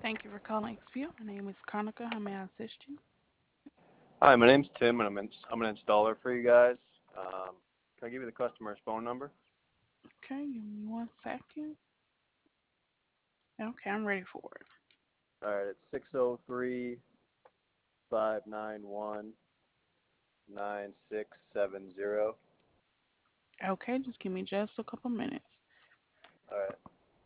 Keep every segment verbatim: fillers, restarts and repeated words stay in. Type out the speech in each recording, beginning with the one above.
Thank you for calling Xview. My name is Kanika. How may I assist you? Hi, my name's Tim, and I'm in, I'm an installer for you guys. Um, can I give you the customer's phone number? Okay, give me one second. Okay, I'm ready for it. All right, it's six zero three five nine one nine six seven zero. Okay, just give me just a couple minutes. All right.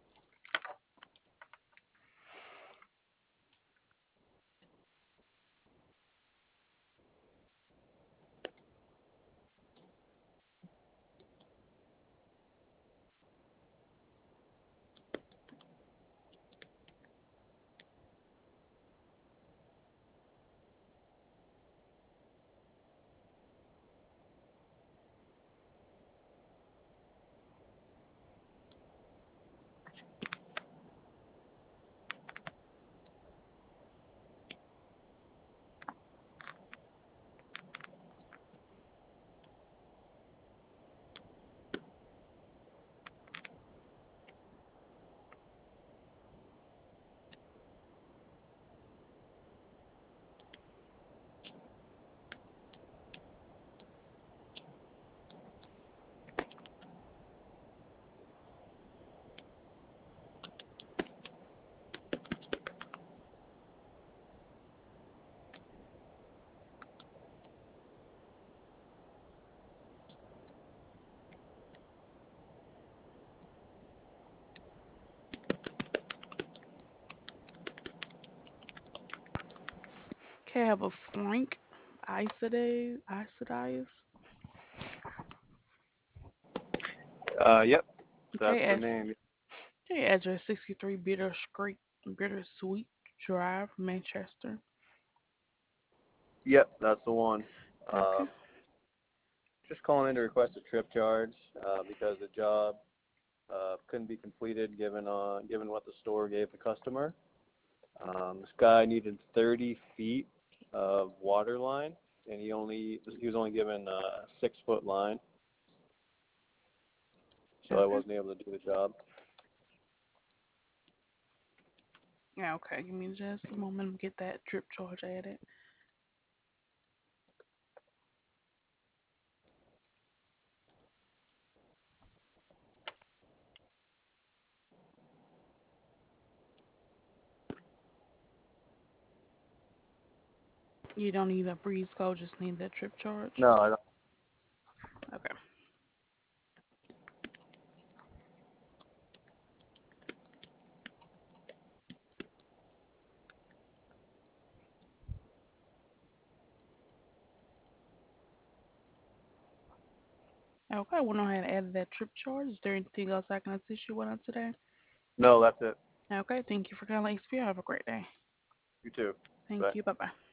Okay, I have a Frank Isodase. Isodize. Uh, yep, that's Okay, the as name. okay, address sixty-three Bitter Street, Bittersweet Drive, Manchester. Yep, that's the one. Okay, Um, just calling in to request a trip charge uh, because the job uh, couldn't be completed given uh, given what the store gave the customer. Um, this guy needed thirty feet of water line, and he only he was only given a six foot line, so I okay, wasn't able to do the job. yeah, okay. Give me just a moment to get that drip charge added. You don't need a breeze code, just need that trip charge. No, I don't. Okay. Okay, I went ahead and added that trip charge. Is there anything else I can assist you with on today? No, that's it. Okay, thank you for calling Xperia. Have a great day. You too. Thank Bye. you. Bye bye.